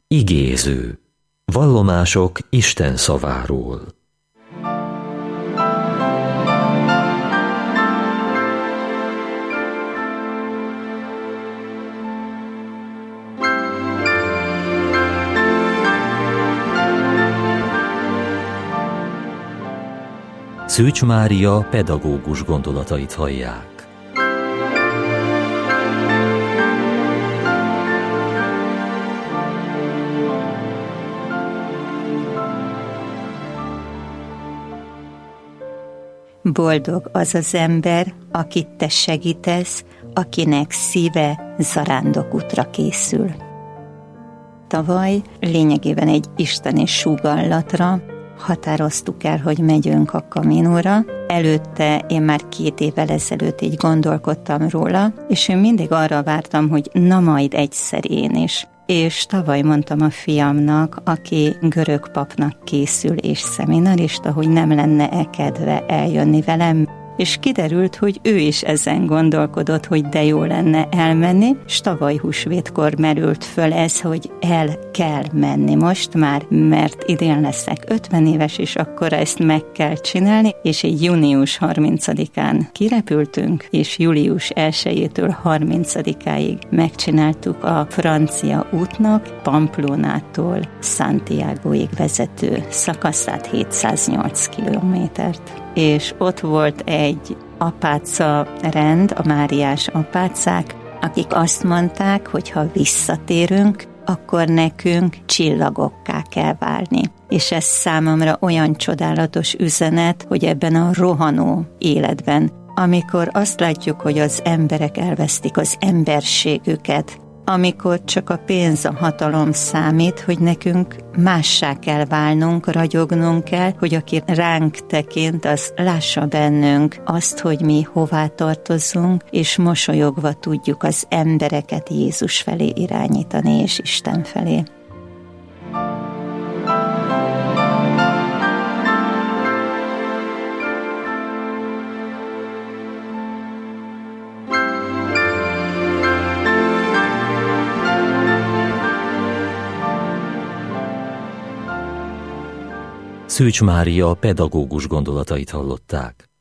Igéző. Vallomások Isten szaváról. Szűcs Mária pedagógus gondolatait hallják. Boldog az az ember, akit te segítesz, akinek szíve zarándokútra készül. Tavaly lényegében egy isteni sugallatra határoztuk el, hogy megyünk a Caminóra. Előtte én már 2 évvel ezelőtt így gondolkodtam róla, és én mindig arra vártam, hogy na majd egyszer én is. És tavaly mondtam a fiamnak, aki görög papnak készül és szeminarista, hogy nem lenne-e kedve eljönni velem. És kiderült, hogy ő is ezen gondolkodott, hogy de jó lenne elmenni, és tavaly húsvétkor merült föl ez, hogy el kell menni most már, mert idén leszek 50 éves, és akkor ezt meg kell csinálni, és egy június 30-án kirepültünk, és július 1-től 30-áig megcsináltuk a francia útnak Pamplonától Santiagoig vezető szakaszát, 708 kilométert. És ott volt egy apáca rend, a Máriás apácák, akik azt mondták, hogy ha visszatérünk, akkor nekünk csillagokká kell válni. És ez számomra olyan csodálatos üzenet, hogy ebben a rohanó életben, amikor azt látjuk, hogy az emberek elvesztik az emberségüket, amikor csak a pénz, a hatalom számít, hogy nekünk mássá kell válnunk, ragyognunk kell, hogy aki ránk tekint, az lássa bennünk azt, hogy mi hová tartozunk, és mosolyogva tudjuk az embereket Jézus felé irányítani, és Isten felé. Szűcs Mária pedagógus gondolatait hallották.